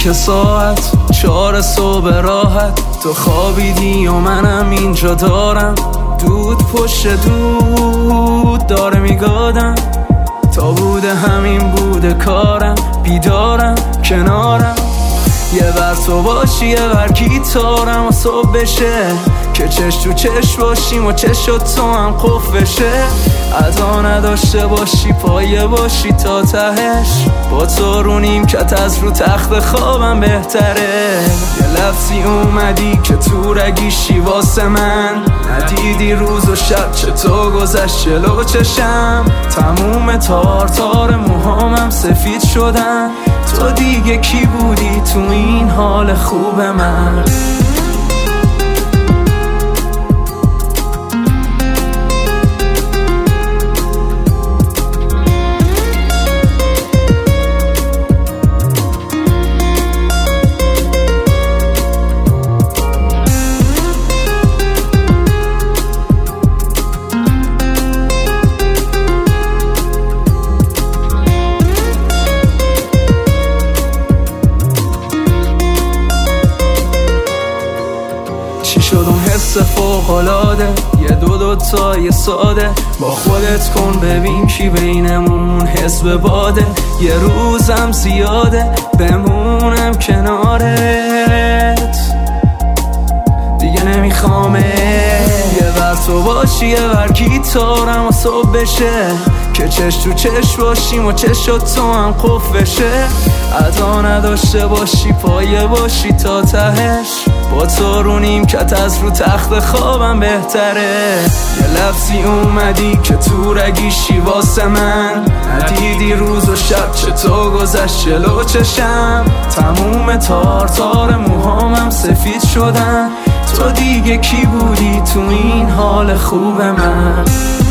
که ساعت 4 صبح راحت تو خوابیدی و منم اینجا دارم دود پشت دود داره میگادم تا بوده همین بوده کارم بیدارم کنارم یه بر تو باشی یه بر گیتارم و صبح بشه که چش تو چش باشیم و چش و تو هم قف بشه عطا نداشته باشی پایه باشی تا تهش با تو رو نیمکت از رو تخت خوابم بهتره یه لفظی اومدی که تو رگیشی واسه من ندیدی روز و شب چطور گذشت جلو چشم تموم تار تار موهامم سفید شدن تو دیگه کی بودی تو این حال خوب من شد اون حس فوق‌العاده یه دو تای ساده با خودت کن ببین کی بینمون حزب باده یه روزم زیاده بمونم کنارت دیگه نمیخوامه یه بر تو باشی یه بر گیتارم و صبح بشه که چش تو چش باشیم و چش و تو هم قف بشه عطا نداشته باشی پایه باشی تا تهش با تو رو نیمکت از رو تخت خوابم بهتره یه لفظی اومدی که تو رگیشی واسه من ندیدی روز و شب چطور گذشت جلو چشم تموم تار تار موهامم سفید شدن تو دیگه کی بودی تو این حال خوب من